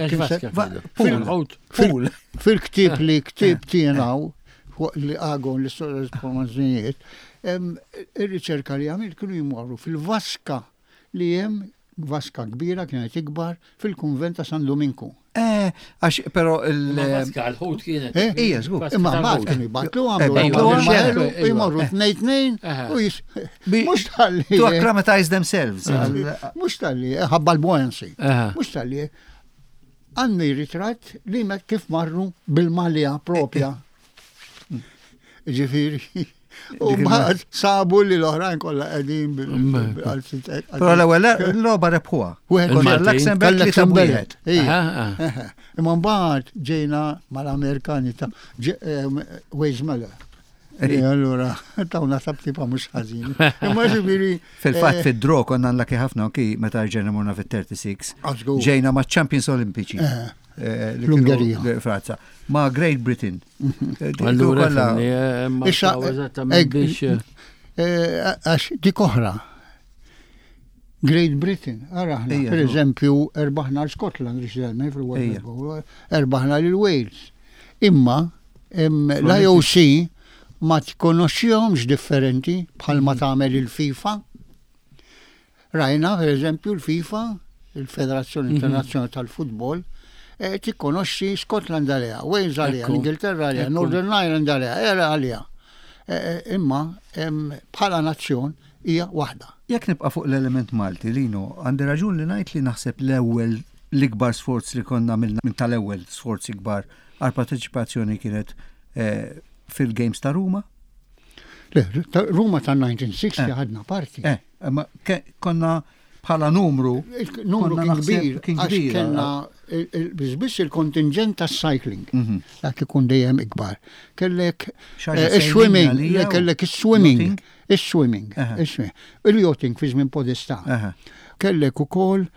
Pool. Fil-ktib li ktib tienaw, li għagon l-istoria ir-riċerka li għamil kienu jimorru fil-vaska li jem vaska kbira kienet ikbar fil-Kunvent ta' San Domingo. Eh, għax, pero il- Vaska għal-ħut kienet. Ija, żgur. Imma mbagħad kienu jbatlu għamlu jmorru tnejn-tnejn u jis. Mhux talli. To acclimatize themselves. Mhux talli, ħabba l-buoyancy. Mhux talli. Għanni ritratt li kif marru bil-malja propja. Ġifieri. U mbagħad sabu li l-oħrajn kollha qegħdin bil Però l-ewwel l-logħba rebħuha. Konna l-Luxemburg li ta' wieħed. Imma mbagħad ġejna mal-Amerikani ta' Wade Miller. Allura tawna tabtiba mhux ħażin. Imma ġifieri Fil-fatt fid-draw konna nlaki ħafna anki meta ġejna morna fit-thirty-six. Ġejna ma' Champions Olimpiċi. L-Ungerija. Franza. Ma' Great Britain. Allura Għax dik oħra. Great Britain, araħna, per eżempju, erbaħna l-Scotland, riċdelmen fil-World, erbaħna l-Wales. Imma, l-I O C ma tkonoxxihomx differenti bħal ma tagħmel il-FIFA. Rajna, per eżempju, l-FIFA, il-Federazzjoni Internazzjonali tal-Futbol, tikkonoxxi Scotland għalija, Wales għalija, Ingilterra għalija, Northern Ireland għalija, era għalija. Imma bħala nazzjon hija waħda. Jekk nibqa' fuq l-element Malti, Lino, għandi raġun li ngħid li naħseb l-ewwel l-ikbar sforz li konna minn tal-ewwel sforzi kbar għal parteċipazzjoni kienet fil-Games ta' Ruma? Le, Ruma ta' nineteen sixty ħadna parti. Eh, ma konna bħala numru. Numru kien kbir, għax kellna biss il-kontingent ta' cycling, dak ikun dejjem ikbar. Kellek swimming, kellek is-swimming, is-swimming, il-yachting fi żmien Podesta. Kellek ukoll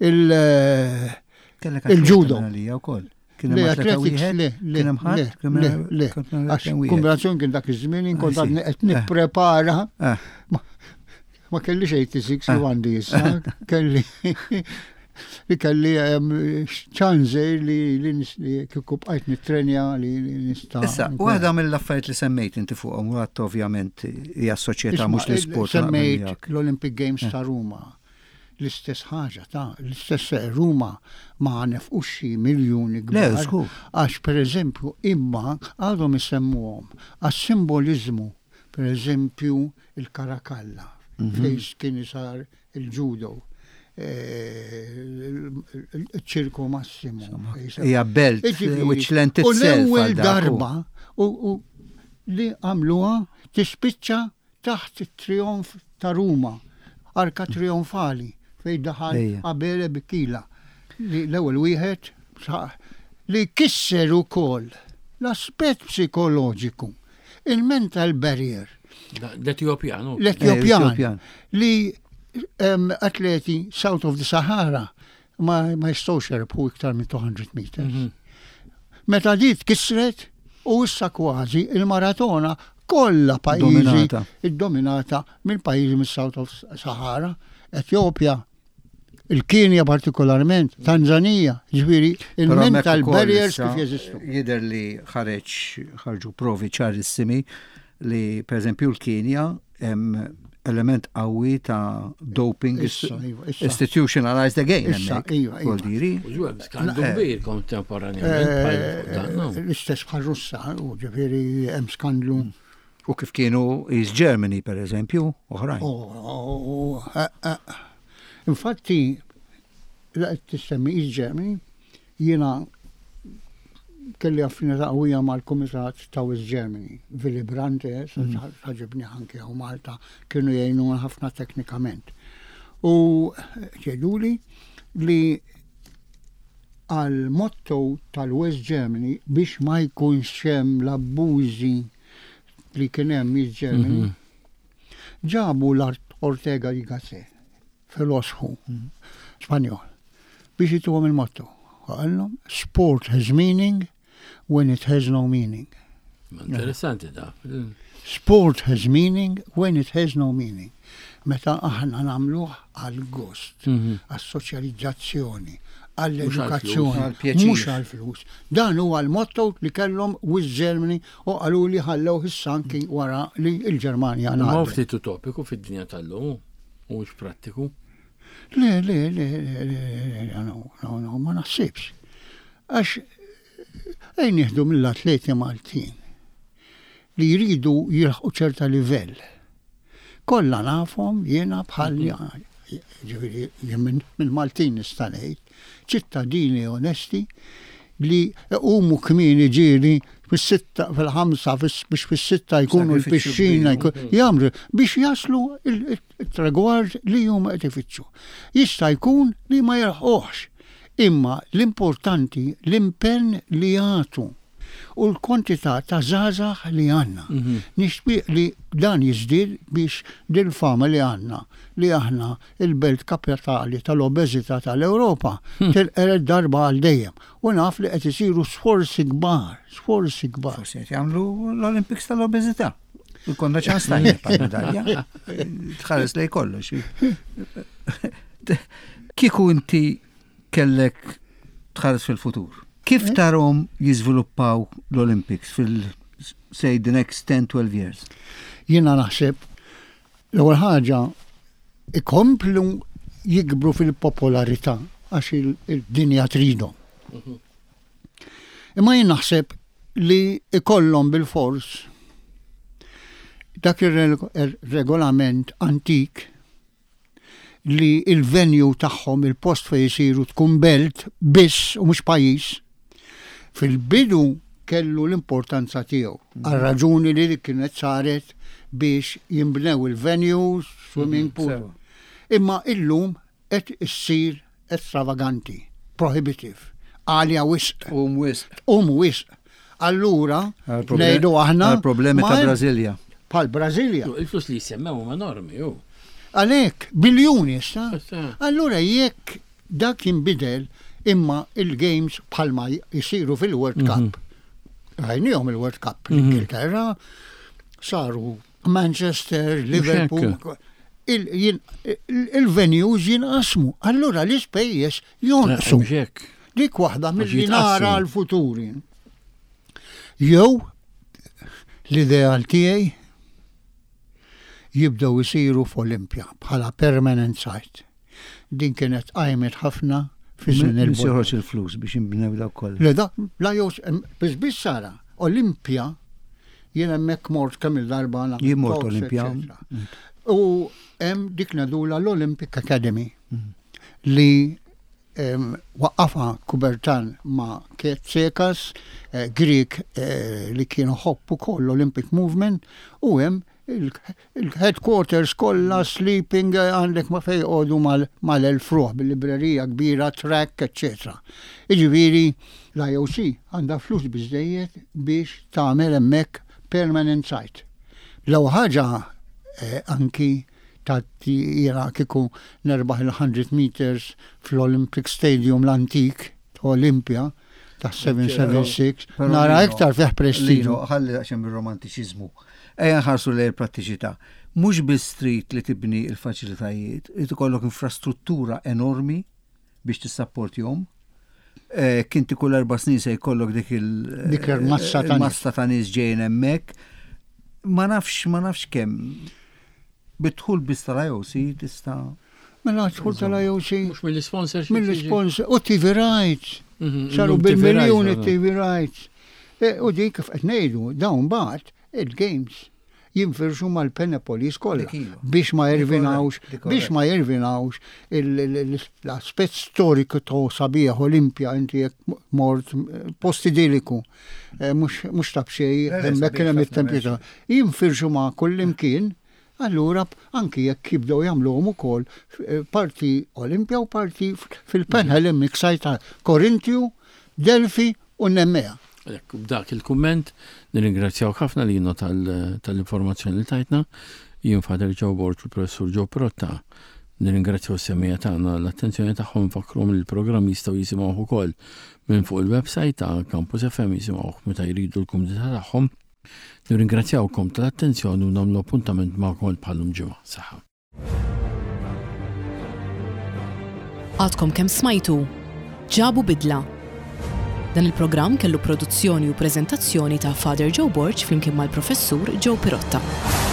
il-judo. Kien hemm athletics, le, le, le, le, għax kombinazzjoni kien dak iż-żmien kont qed nipprepara. Ma kelli eighty-six li għandi issa, kelli li kelli ċanze li kikub għajt nitrenja li nista. Issa, u għadha mill-affarijiet li semmejt inti fuqhom, u għadt ovvjament hija s-soċjetà mhux l-isport. Semmejt l-Olympic Games ta' Ruma. L-istess ħaġa ta' l-istess Ruma ma nefqux xi miljuni kbar. Għax pereżempju imma għadhom isemmuhom għas-simbolizmu, pereżempju il-Karakalla. Fejn kien isar il-judo, il-ċirku massimo. Hija belt, which lent itself. U l-ewwel darba li għamluha tispiċċa taħt it-trionf ta' Ruma, arka trionfali, fejn daħal Abele Bikila. L-ewwel wieħed li kisser ukoll l-aspett psikoloġiku, il-mental barrier. L-Etjopjan. L-Etjopjan. Li atleti south of the Sahara ma jistgħux jerbħu iktar minn two hundred meters. Meta dit kisret u issa kważi il-maratona kollha pajjiżi iddominata mill pajjiżi mis-South of Sahara, Etjopja, il-Kenja partikolarment, Tanzania, ġifieri il-mental barriers kif jeżistu. Jidher li ħareġ ħarġu provi ċarissimi li per eżempju l-Kenja hemm element qawwi ta' doping Issa, iva, issa. institutionalized again. Issa, hemmhekk, iva, iva. kol diri. U ġweb, skandu kbir kontemporanjament bħal fuq dan, no? L-istess bħal Russa, u ġifieri hemm skandlu. U kif kienu East Germany, per eżempju, oħrajn. Oh, oh, eh, eh. Infatti, laqt tissemmi East Germany, jiena kelli affinità qawwija mal-Kumitat ta' West Germany. Willy Brandt, ħaġibni anke u Malta, kienu jgħinu ħafna teknikament. U ġeduli li għal-motto tal-West Germany biex ma jkunx hemm l-abbużi li kien hemm East Germany, ġabu l-Ortega y Gasset, filosfu Spanjol, biex jituhom il-motto. Għallhom, sport has meaning when it has no meaning. Interessanti da. Sport has meaning when it has no meaning. Meta aħna nagħmluh għal-gost, għas-soċjalizzazzjoni, għall-edukazzjoni, mhux għall-flus. Dan huwa l-motto li kellhom West Germany u qalu li ħallew is-sanki wara li l-Ġermanja Ma ngħaddu. ftit utopiku fid-dinja tal-lum, mhux prattiku. Le, le, le, le, no, no, no, ma naħsibx. Għax, ejn jihdu mill-atleti Maltin li jridu jilħu ċerta livell. Kolla nafhom jiena bħalli, ġifieri minn Maltin nistanejt, ċittadini onesti li umu kmini ġiri fis-sitta, fil-ħamsa, biex fis-sitta jkunu l-pixxina, jamru biex jaslu il-tragward li huma qed ifittxu. Jista' jkun li ma jerħuħx, imma l-importanti l-impenn li jagħtu u l-kwantità ta' żgħażagħ li għandna. Nixtieq li dan jiżdied biex dil-fama li għandna li aħna il-belt kapitali tal-obeżità tal-Ewropa tilqered darba għal dejjem. U naf li qed isiru sforzi kbar, sforzi kbar. Forsi qed jagħmlu l-Olympics tal-obeżità. Konna ċans tajjeb għal-medalja. Tħares lej kollox. Kieku inti kellek tħares fil-futur. Kif tarom jiżviluppaw l-Olympics fil-say the next ten to twelve years? Jiena naħseb l-ewwel ħaġa ikomplu jikbru fil-popolarità għax il-dinja tridhom. Imma jien naħseb li ikollhom bil-fors dak ir-regolament antik li il-venue tagħhom il-post fejn isiru tkun belt biss u mhux pajjiż. Fil-bidu kellu l-importanza tiegħu għal-raġuni li kienet saret biex jimbnew il-venues, swimming pool. Imma illum qed issir extravaganti, prohibitive, għalja wisq. Um wisq. Um wisq. Allura ngħidu aħna problemi ta' Brażilja. Bħal Brażilja. Il-flus li jsemmew huma enormi, ju. Għalhekk biljuni issa. Allura jekk dak jinbidel imma il-games bħalma jisiru fil-World Cup. Għajnijom il-World Cup l-Ingilterra, saru Manchester, Liverpool, il-venues jinqasmu. Allura l-ispejjeż jonqsu. Dik waħda mill-nara għal-futuri. Jew l-ideal tiegħi jibdew isiru f'Olimpja bħala permanent site. Din kienet qajmet ħafna fi żmien il-bord. il-flus biex jinbnew daw kollha. Le da, la jew biss biss sara. Olimpja jien hemmhekk mort kemm il-darba na. Jien mort Olimpja. U hemm dik nadula l-Olympic Academy li waqqafa Kubertan ma' Ketsekas, Greek li kienu ħobbu koll l-Olympic Movement u hemm il-headquarters kollha sleeping għandek ma fej għodu mal-elfruħ bil-librerija kbira, track, et cetera. Iġifieri l-I O C għandha flus biżejjed biex tagħmel hemmhekk permanent site. L-ewwel ħaġa anki tatti jira kieku nerbaħ il-hundred meters fl-Olympic Stadium l-antik Olimpja ta' seven seven six nara iktar feħ prestiġu. Ħalli għaxem il-romantiċizmu. Ejja nħarsu lejn il-prattiċità. Mhux bis-street li tibni l-faċilitajiet, li tkollok infrastruttura enormi biex tissapportihom. Kinti kull erba' snin se jkollok dik il-massa ta' nies ġejjin hemmhekk. Ma nafx, ma nafx kemm bitħul biss tal-I O C tista' Mela tħul tal-I O C. Mux mill-sponsor. Mill-sponsor. U T V Rights. Saru bil-miljoni T V Rights. U dik kif qed ngħidu dawn bagħad il-games jinfirxu mal-Pennapolis kollha biex ma jirvinawx biex ma jirvinawx l-aspett storiku ta' sabiħ Olimpja inti jekk mort post idiliku mhux tab xejn hemmhekk kien hemm it-tempju jinfirxu ma' kull imkien. Allura anki jekk jibdew jagħmluhom ukoll parti Olimpja u parti fil-Penhellenic site ta' Korintju, Delfi u Nemmea. B'dak il-kumment, nirringrazzjaw ħafna lino tal-informazzjoni li tajtna, jien Father Joe Borch u l-Professur Joe Pirotta. Nirringrazzjaw s-semmija tagħna l-attenzjoni tagħhom nfakkhom li l-programm jistgħu jisimgħuh ukoll minn fuq il-website ta' Campus F M jisimgħuh meta jridu l-komunità tagħhom. Nirringrazzjawkom tal-attenzjoni u nagħmlu appuntament magħkom bħalhom ġimgħa. Saħħa. Għadkom kemm smajtu ġabu bidla. Dan il-programm kellu produzzjoni u preżentazzjoni ta' Father Joe Borch flimkien mal-Professur Joe Pirotta.